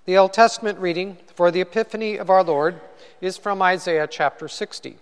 The Old Testament reading for the Epiphany of our Lord is from Isaiah chapter 60.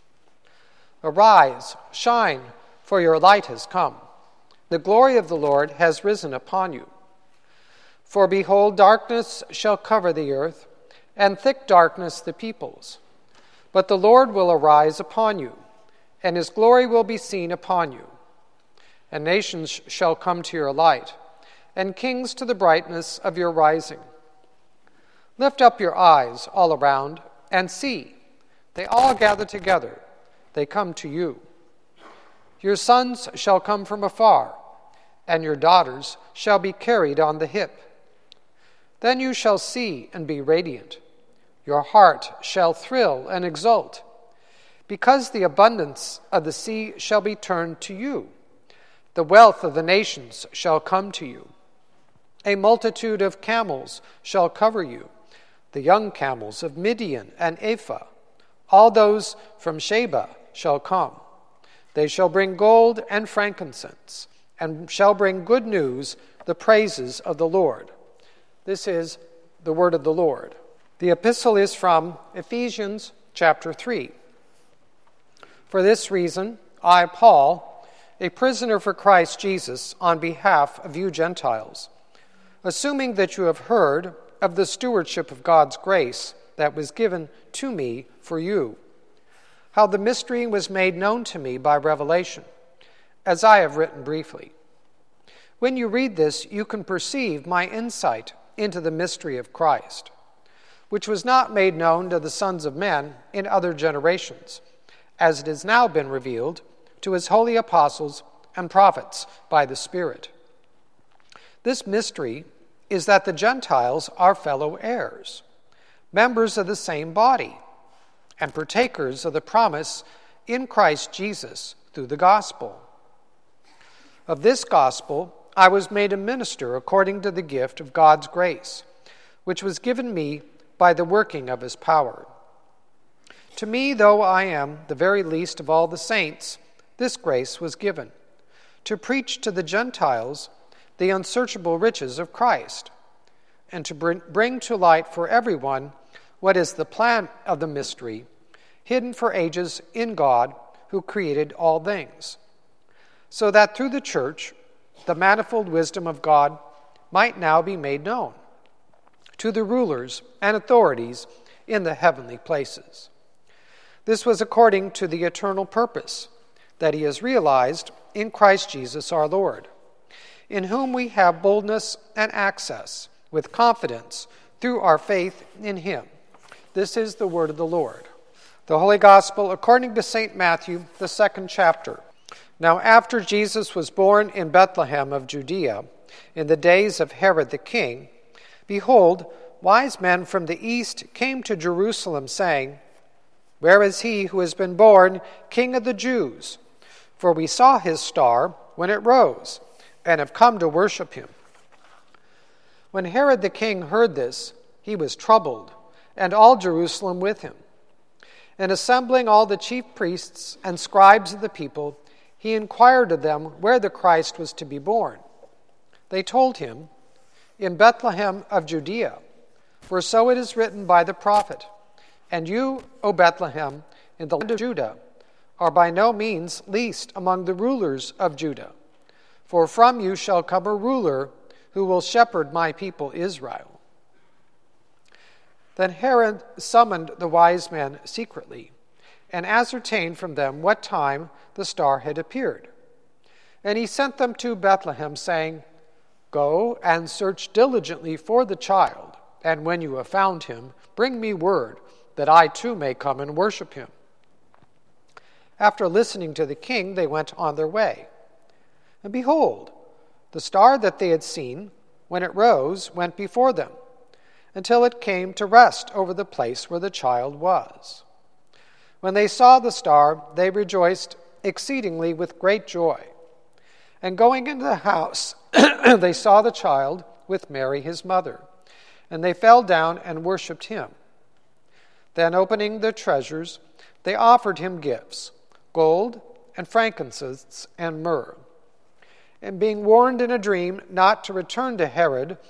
Arise, shine, for your light has come. The glory of the Lord has risen upon you. For behold, darkness shall cover the earth, and thick darkness the peoples. But the Lord will arise upon you, and his glory will be seen upon you. And nations shall come to your light, and kings to the brightness of your rising. Lift up your eyes all around, and see. They all gather together. They come to you. Your sons shall come from afar, and your daughters shall be carried on the hip. Then you shall see and be radiant. Your heart shall thrill and exult, because the abundance of the sea shall be turned to you. The wealth of the nations shall come to you. A multitude of camels shall cover you, the young camels of Midian and Ephah. All those from Sheba shall come. They shall bring gold and frankincense, and shall bring good news, the praises of the Lord. This is the word of the Lord. The epistle is from Ephesians chapter 3. For this reason, I, Paul, a prisoner for Christ Jesus, on behalf of you Gentiles, assuming that you have heard of the stewardship of God's grace that was given to me for you, how the mystery was made known to me by revelation, as I have written briefly. When you read this, you can perceive my insight into the mystery of Christ, which was not made known to the sons of men in other generations, as it has now been revealed to his holy apostles and prophets by the Spirit. This mystery is that the Gentiles are fellow heirs, members of the same body, and partakers of the promise in Christ Jesus through the gospel. Of this gospel I was made a minister according to the gift of God's grace, which was given me by the working of his power. To me, though I am the very least of all the saints, this grace was given, to preach to the Gentiles the unsearchable riches of Christ, and to bring to light for everyone what is the plan of the mystery, hidden for ages in God who created all things, so that through the church the manifold wisdom of God might now be made known to the rulers and authorities in the heavenly places. This was according to the eternal purpose that he has realized in Christ Jesus our Lord, in whom we have boldness and access with confidence through our faith in him. This is the word of the Lord. The Holy Gospel according to St. Matthew, the 2nd chapter. Now after Jesus was born in Bethlehem of Judea, in the days of Herod the king, behold, wise men from the east came to Jerusalem, saying, Where is he who has been born King of the Jews? For we saw his star when it rose, and have come to worship him. When Herod the king heard this, he was troubled, and all Jerusalem with him. And assembling all the chief priests and scribes of the people, he inquired of them where the Christ was to be born. They told him, In Bethlehem of Judea, for so it is written by the prophet, And you, O Bethlehem, in the land of Judah, are by no means least among the rulers of Judah. For from you shall come a ruler who will shepherd my people Israel. Then Herod summoned the wise men secretly, and ascertained from them what time the star had appeared. And he sent them to Bethlehem, saying, Go and search diligently for the child, and when you have found him, bring me word, that I too may come and worship him. After listening to the king, they went on their way. And behold, the star that they had seen, when it rose, went before them, until it came to rest over the place where the child was. When they saw the star, they rejoiced exceedingly with great joy. And going into the house, they saw the child with Mary his mother, and they fell down and worshipped him. Then opening their treasures, they offered him gifts, gold and frankincense and myrrh. And being warned in a dream not to return to Herod,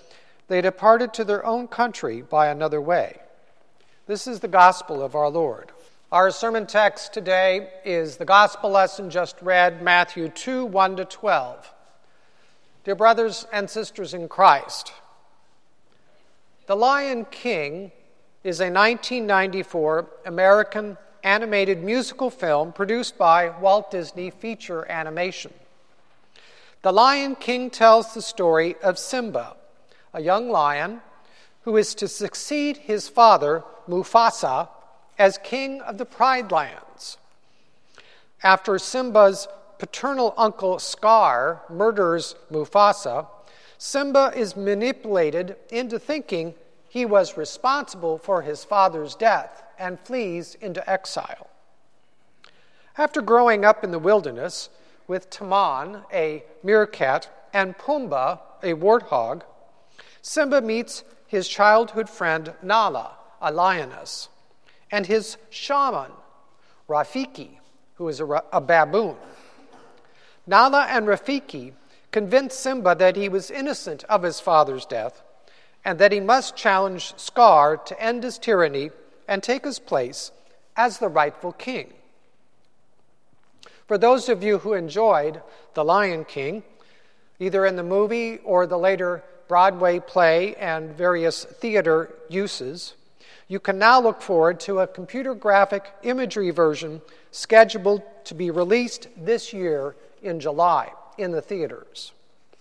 they departed to their own country by another way. This is the gospel of our Lord. Our sermon text today is the gospel lesson just read, Matthew 2, 1-12. Dear brothers and sisters in Christ, The Lion King is a 1994 American animated musical film produced by Walt Disney Feature Animation. The Lion King tells the story of Simba, a young lion who is to succeed his father, Mufasa, as king of the Pride Lands. After Simba's paternal uncle Scar murders Mufasa, Simba is manipulated into thinking he was responsible for his father's death and flees into exile. After growing up in the wilderness with Taman, a meerkat, and Pumbaa, a warthog, Simba meets his childhood friend Nala, a lioness, and his shaman, Rafiki, who is a baboon. Nala and Rafiki convince Simba that he was innocent of his father's death and that he must challenge Scar to end his tyranny and take his place as the rightful king. For those of you who enjoyed The Lion King, either in the movie or the later Broadway play and various theater uses, you can now look forward to a computer graphic imagery version scheduled to be released this year in July in the theaters.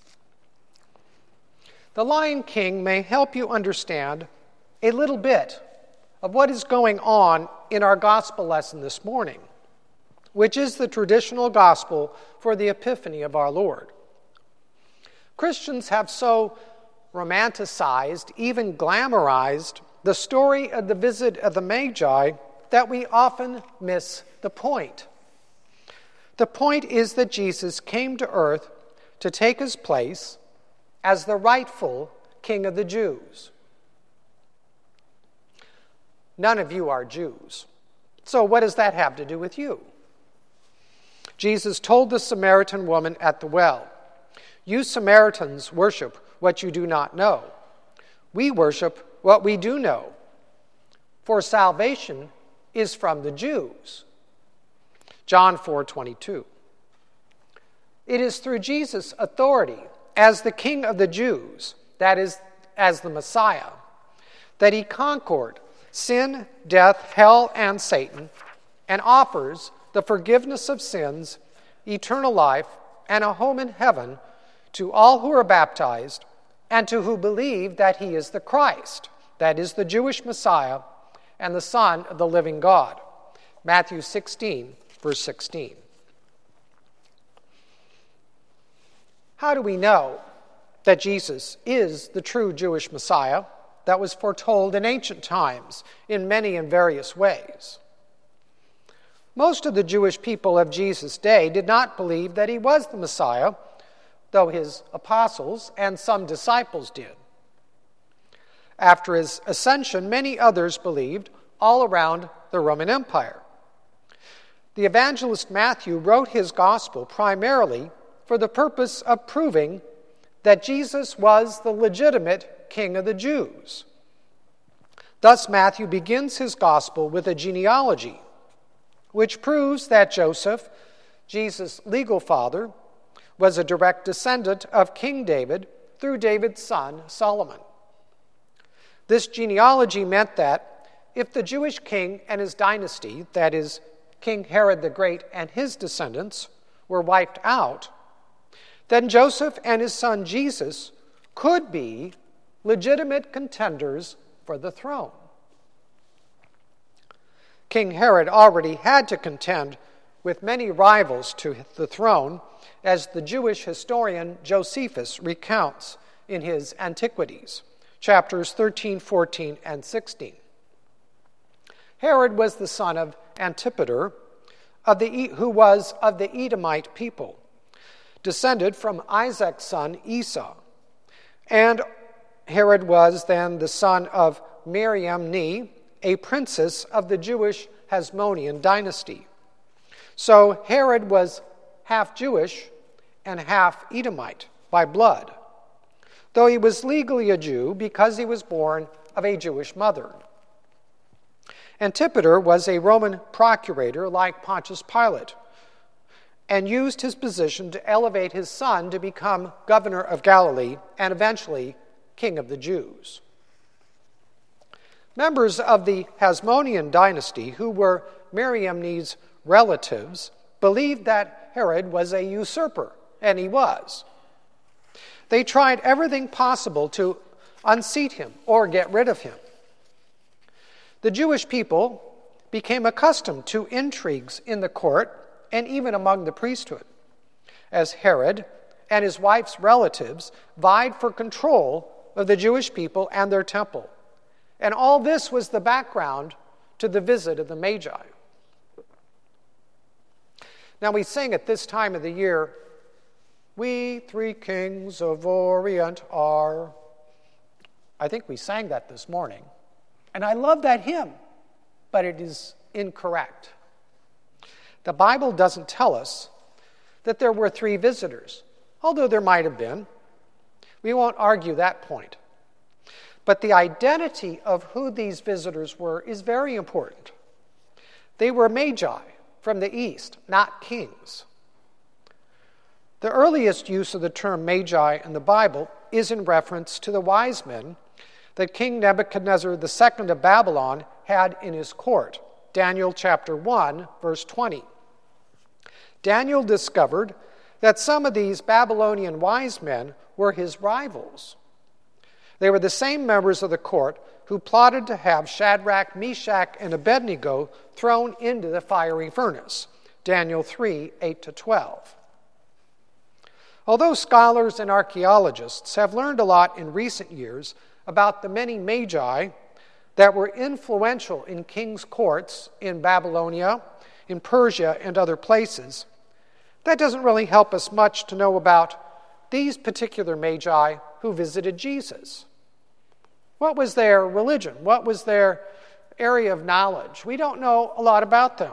The Lion King may help you understand a little bit of what is going on in our gospel lesson this morning, which is the traditional gospel for the Epiphany of our Lord. Christians have so romanticized, even glamorized, the story of the visit of the Magi that we often miss the point. The point is that Jesus came to earth to take his place as the rightful King of the Jews. None of you are Jews. So what does that have to do with you? Jesus told the Samaritan woman at the well, "You Samaritans worship what you do not know. We worship what we do know. For salvation is from the Jews." John 4:22. It is through Jesus' authority as the King of the Jews, that is, as the Messiah, that he conquered sin, death, hell, and Satan, and offers the forgiveness of sins, eternal life, and a home in heaven to all who are baptized and to who believe that he is the Christ, that is, the Jewish Messiah, and the Son of the living God. Matthew 16, verse 16. How do we know that Jesus is the true Jewish Messiah that was foretold in ancient times in many and various ways? Most of the Jewish people of Jesus' day did not believe that he was the Messiah, though his apostles and some disciples did. After his ascension, many others believed all around the Roman Empire. The evangelist Matthew wrote his gospel primarily for the purpose of proving that Jesus was the legitimate King of the Jews. Thus, Matthew begins his gospel with a genealogy, which proves that Joseph, Jesus' legal father, was a direct descendant of King David through David's son, Solomon. This genealogy meant that if the Jewish king and his dynasty, that is, King Herod the Great and his descendants, were wiped out, then Joseph and his son Jesus could be legitimate contenders for the throne. King Herod already had to contend with many rivals to the throne, as the Jewish historian Josephus recounts in his Antiquities, chapters 13, 14, and 16. Herod was the son of Antipater, who was of the Edomite people, descended from Isaac's son Esau. And Herod was then the son of Miriam-Ni, a princess of the Jewish Hasmonean dynasty. So Herod was half Jewish and half Edomite by blood. though he was legally a Jew because he was born of a Jewish mother. Antipater was a Roman procurator like Pontius Pilate, and used his position to elevate his son to become governor of Galilee and eventually king of the Jews. Members of the Hasmonean dynasty, who were Mariamne's relatives, believed that Herod was a usurper, and he was. They tried everything possible to unseat him or get rid of him. The Jewish people became accustomed to intrigues in the court and even among the priesthood, as Herod and his wife's relatives vied for control of the Jewish people and their temple. And all this was the background to the visit of the Magi. Now we sing at this time of the year, "We three kings of Orient are." I think we sang that this morning. And I love that hymn, but it is incorrect. The Bible doesn't tell us that there were three visitors, although there might have been. We won't argue that point. But the identity of who these visitors were is very important. They were Magi from the east, not kings. The earliest use of the term Magi in the Bible is in reference to the wise men that King Nebuchadnezzar II of Babylon had in his court. Daniel chapter 1, verse 20. Daniel discovered that some of these Babylonian wise men were his rivals. They were the same members of the court who plotted to have Shadrach, Meshach, and Abednego thrown into the fiery furnace. Daniel 3, 8-12. Although scholars and archaeologists have learned a lot in recent years about the many Magi that were influential in kings' courts in Babylonia, in Persia, and other places, that doesn't really help us much to know about these particular Magi who visited Jesus. What was their religion? What was their area of knowledge? We don't know a lot about them.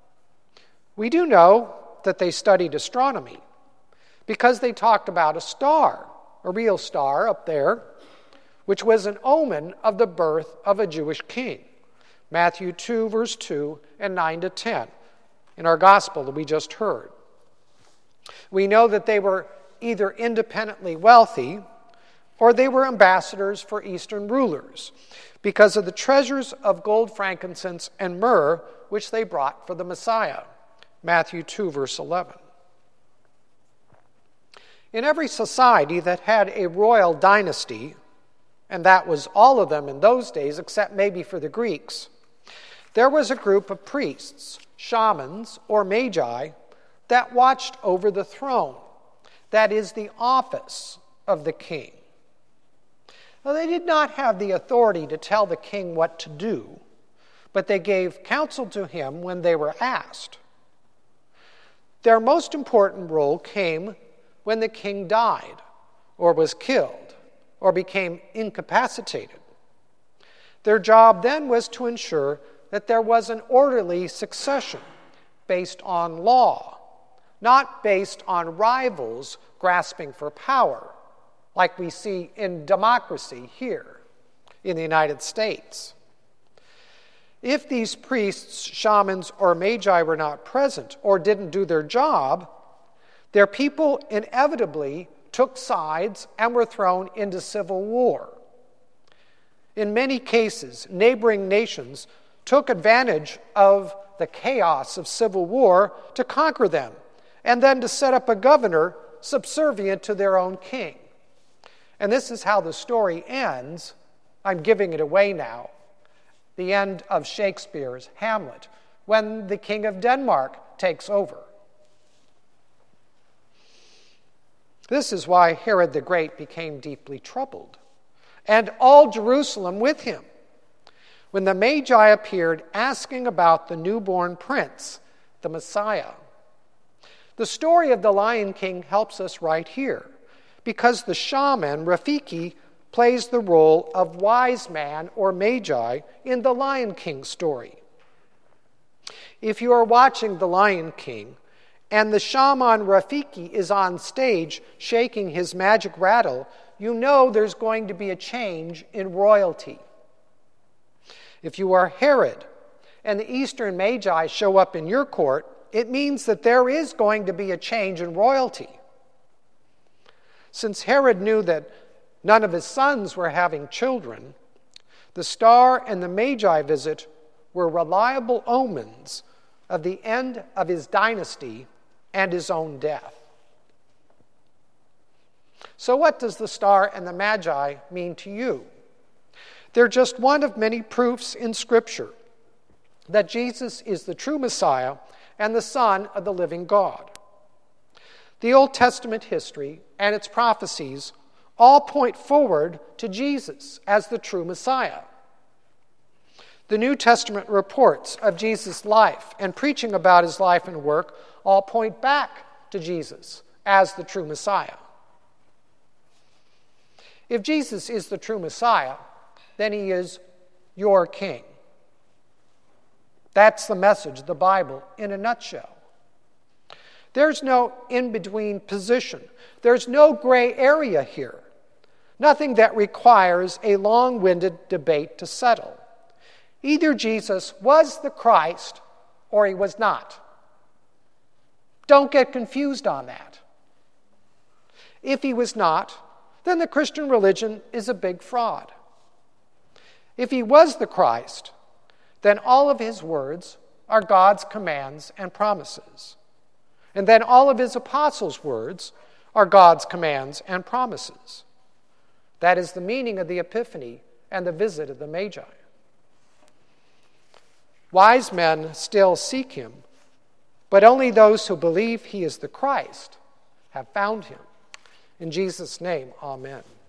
We do know that they studied astronomy because they talked about a star, a real star up there, which was an omen of the birth of a Jewish king. Matthew 2, verse 2 and 9-10 in our gospel that we just heard. We know that they were either independently wealthy or they were ambassadors for Eastern rulers because of the treasures of gold, frankincense, and myrrh which they brought for the Messiah. Matthew 2, verse 11. In every society that had a royal dynasty, and that was all of them in those days except maybe for the Greeks, there was a group of priests, shamans, or magi that watched over the throne. That is the office of the king. Now, they did not have the authority to tell the king what to do, but they gave counsel to him when they were asked. Their most important role came when the king died, or was killed, or became incapacitated. Their job then was to ensure that there was an orderly succession based on law, not based on rivals grasping for power, like we see in democracy here in the United States. If these priests, shamans, or magi were not present or didn't do their job, their people inevitably took sides and were thrown into civil war. In many cases, neighboring nations took advantage of the chaos of civil war to conquer them and then to set up a governor subservient to their own king. And this is how the story ends. I'm giving it away now. The end of Shakespeare's Hamlet, when the king of Denmark takes over. This is why Herod the Great became deeply troubled, and all Jerusalem with him, when the Magi appeared asking about the newborn prince, the Messiah. The story of the Lion King helps us right here, because the shaman, Rafiki, plays the role of wise man or Magi in the Lion King story. If you are watching the Lion King, and the shaman Rafiki is on stage shaking his magic rattle, you know there's going to be a change in royalty. If you are Herod and the Eastern Magi show up in your court, it means that there is going to be a change in royalty. Since Herod knew that none of his sons were having children, the star and the Magi visit were reliable omens of the end of his dynasty and his own death. So what does the star and the Magi mean to you? They're just one of many proofs in Scripture that Jesus is the true Messiah and the Son of the living God. The Old Testament history and its prophecies all point forward to Jesus as the true Messiah. The New Testament reports of Jesus' life and preaching about his life and work all point back to Jesus as the true Messiah. If Jesus is the true Messiah, then he is your king. That's the message of the Bible in a nutshell. There's no in-between position. There's no gray area here. Nothing that requires a long-winded debate to settle. Either Jesus was the Christ or he was not. Don't get confused on that. If he was not, then the Christian religion is a big fraud. If he was the Christ, then all of his words are God's commands and promises. And then all of his apostles' words are God's commands and promises. That is the meaning of the Epiphany and the visit of the Magi. Wise men still seek him, but only those who believe he is the Christ have found him. In Jesus' name, amen.